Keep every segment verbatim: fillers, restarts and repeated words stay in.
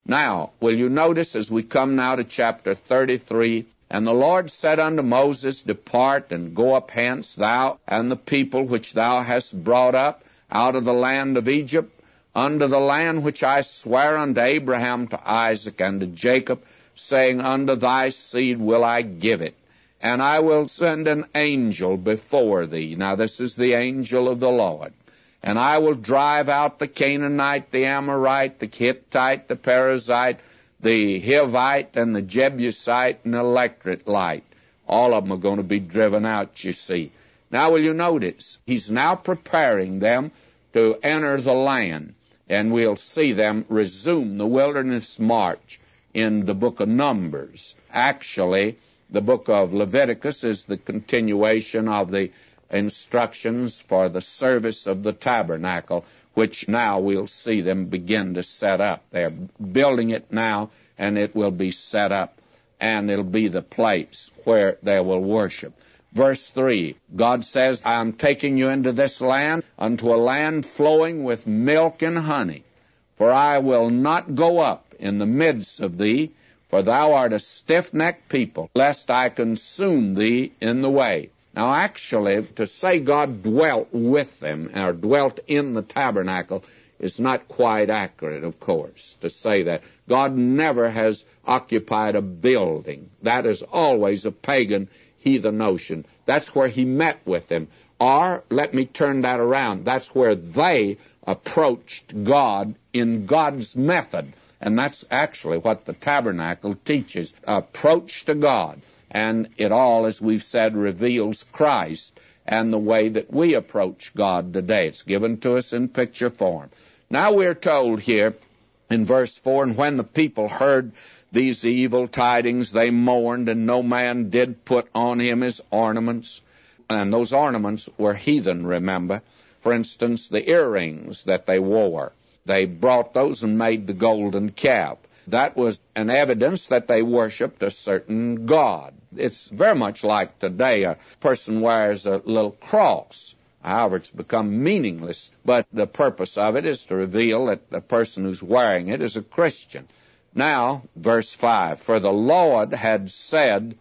Now, will you notice as we come now to chapter thirty-three, and the Lord said unto Moses, Depart and go up hence, thou and the people which thou hast brought up out of the land of Egypt, unto the land which I sware unto Abraham, to Isaac, and to Jacob, saying, Unto thy seed will I give it, and I will send an angel before thee. Now this is the angel of the Lord. And I will drive out the Canaanite, the Amorite, the Hittite, the Perizzite, the Hivite, and the Jebusite, and the Electrite. All of them are going to be driven out, you see. Now will you notice, he's now preparing them to enter the land, and we'll see them resume the wilderness march in the book of Numbers. Actually, the book of Leviticus is the continuation of the instructions for the service of the tabernacle, which now we'll see them begin to set up. They're building it now, and it will be set up, and it'll be the place where they will worship. Verse three, God says, I am taking you into this land, unto a land flowing with milk and honey. For I will not go up in the midst of thee, for thou art a stiff-necked people, lest I consume thee in the way. Now, actually, to say God dwelt with them, or dwelt in the tabernacle, is not quite accurate, of course, to say that. God never has occupied a building. That is always a pagan heathen notion. That's where he met with them. Or, let me turn that around, that's where they approached God in God's method. And that's actually what the tabernacle teaches, approach to God. And it all, as we've said, reveals Christ and the way that we approach God today. It's given to us in picture form. Now we're told here in verse four, and when the people heard these evil tidings, they mourned, and no man did put on him his ornaments. And those ornaments were heathen, remember. For instance, the earrings that they wore. They brought those and made the golden calf. That was an evidence that they worshipped a certain god. It's very much like today a person wears a little cross. However, it's become meaningless, but the purpose of it is to reveal that the person who's wearing it is a Christian. Now, verse five, For the Lord had said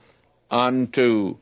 unto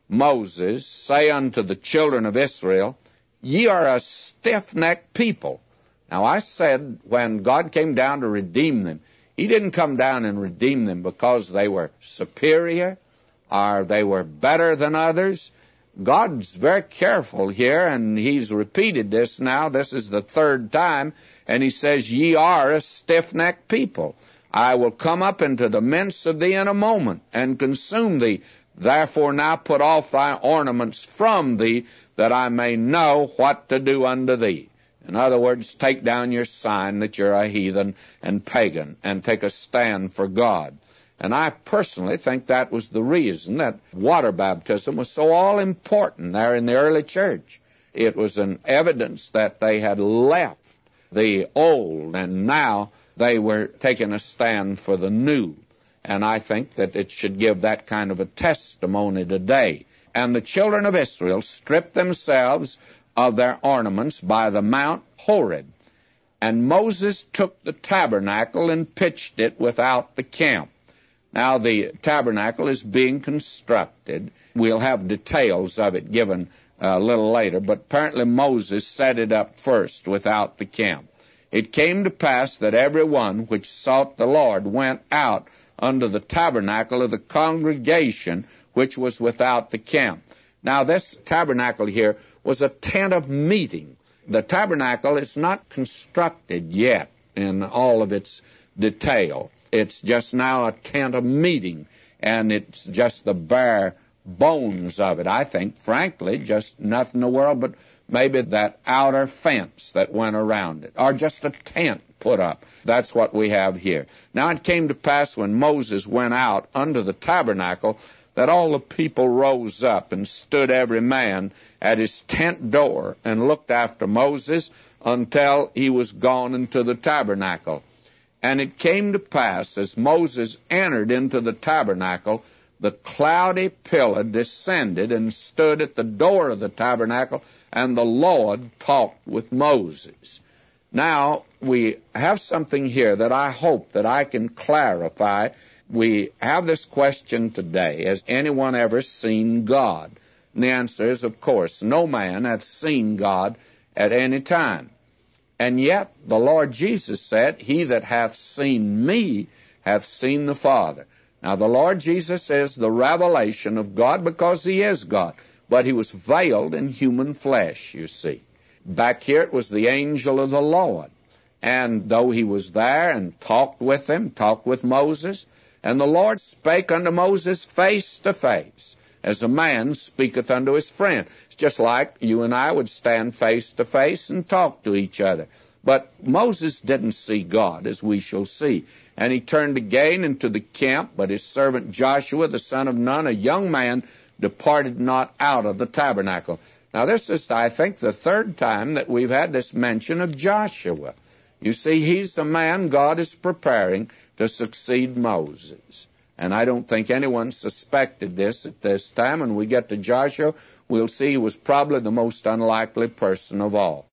Moses, Say unto the children of Israel, Ye are a stiff-necked people. Now, I said when God came down to redeem them, He didn't come down and redeem them because they were superior or they were better than others. God's very careful here, and He's repeated this now. This is the third time, and He says, Ye are a stiff-necked people. I will come up into the midst of thee in a moment and consume thee. Therefore now put off thy ornaments from thee, that I may know what to do unto thee. In other words, take down your sign that you're a heathen and pagan, and take a stand for God. And I personally think that was the reason that water baptism was so all-important there in the early church. It was an evidence that they had left the old, and now they were taking a stand for the new. And I think that it should give that kind of a testimony today. And the children of Israel stripped themselves of their ornaments by the Mount Horeb. And Moses took the tabernacle and pitched it without the camp. Now the tabernacle is being constructed. We'll have details of it given a little later, but apparently Moses set it up first without the camp. It came to pass that every one which sought the Lord went out unto the tabernacle of the congregation which was without the camp. Now this tabernacle here was a tent of meeting. The tabernacle is not constructed yet in all of its detail. It's just now a tent of meeting, and it's just the bare bones of it. I think, frankly, just nothing in the world but maybe that outer fence that went around it, or just a tent put up. That's what we have here. Now it came to pass when Moses went out unto the tabernacle that all the people rose up and stood every man at his tent door and looked after Moses until he was gone into the tabernacle. And it came to pass, as Moses entered into the tabernacle, the cloudy pillar descended and stood at the door of the tabernacle, and the Lord talked with Moses. Now, we have something here that I hope that I can clarify. We have this question today: has anyone ever seen God? And the answer is, of course, no man hath seen God at any time. And yet the Lord Jesus said, he that hath seen me hath seen the Father. Now the Lord Jesus is the revelation of God because he is God, but he was veiled in human flesh, you see. Back here it was the angel of the Lord. And though he was there and talked with him, talked with Moses, and the Lord spake unto Moses face to face, as a man speaketh unto his friend. It's just like you and I would stand face to face and talk to each other. But Moses didn't see God, as we shall see. And he turned again into the camp, but his servant Joshua, the son of Nun, a young man, departed not out of the tabernacle. Now this is, I think, the third time that we've had this mention of Joshua. You see, he's the man God is preparing to succeed Moses. And I don't think anyone suspected this at this time. When we get to Joshua, we'll see he was probably the most unlikely person of all.